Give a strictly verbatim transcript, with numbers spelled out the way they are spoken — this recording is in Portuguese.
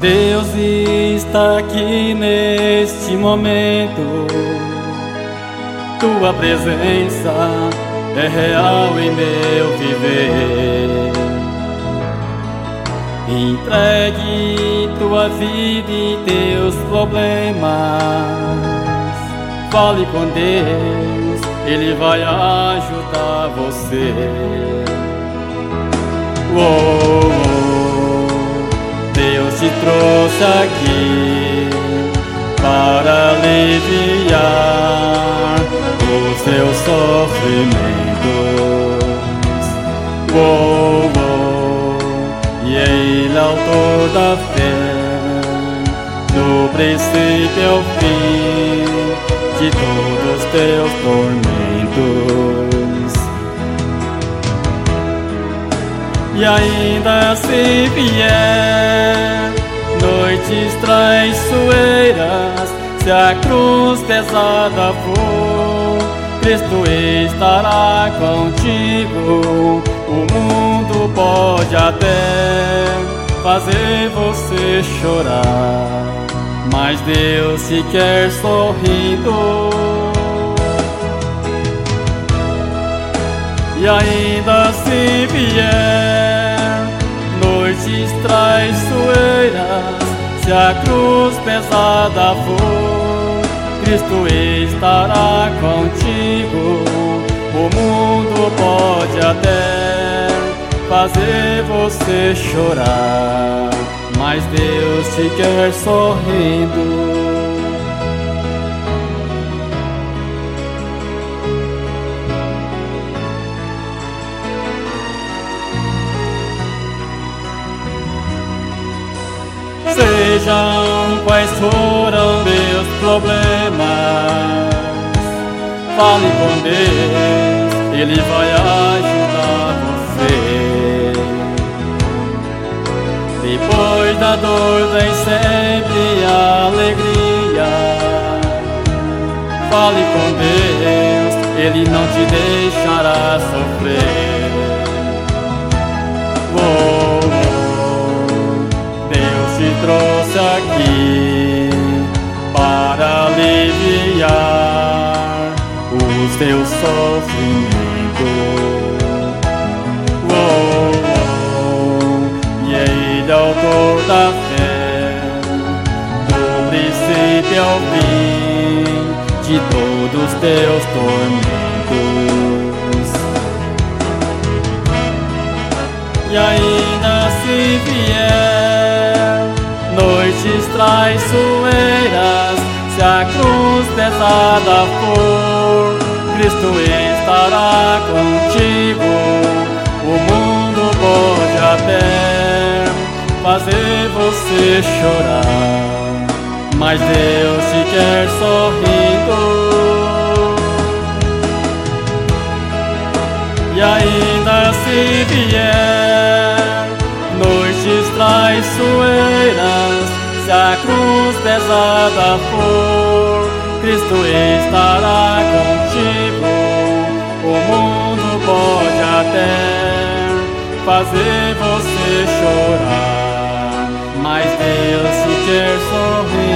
Deus está aqui neste momento. Tua presença é real em meu viver. Entregue tua vida e teus problemas. Fale com Deus, Ele vai ajudar você. Oh, oh, Deus te trouxe aqui para aliviar os seus sofrimentos. Oh, oh, e Ele é autor da fé, do princípio ao fim de todos os teus tormentos. E ainda se vier noites traiçoeiras, se a cruz pesada for, Cristo estará contigo. O mundo pode até fazer você chorar, mas Deus te quer sorrindo. E ainda se vier noites traiçoeiras, se a cruz pesada for, Cristo estará contigo. O mundo pode até fazer você chorar, mas Deus te quer sorrindo. Sejam quais foram meus problemas, fale com Deus, Ele vai ajudar você. Depois da dor vem sempre a alegria. Fale com Deus, Ele não te deixará sofrer. Oh, te trouxe aqui para aliviar os teus sofrimentos. Oh, oh, e Ele é autor da fé, do princípio ao fim de todos os teus tormentos. E ainda se vier noites traiçoeiras, se a cruz pesada for, Cristo estará contigo. O mundo pode até fazer você chorar, mas Deus te quer sorrindo. E ainda se vier noites traiçoeiras, se a cruz pesada for, Cristo estará contigo. O mundo pode até fazer você chorar, mas Deus te quer sorrir.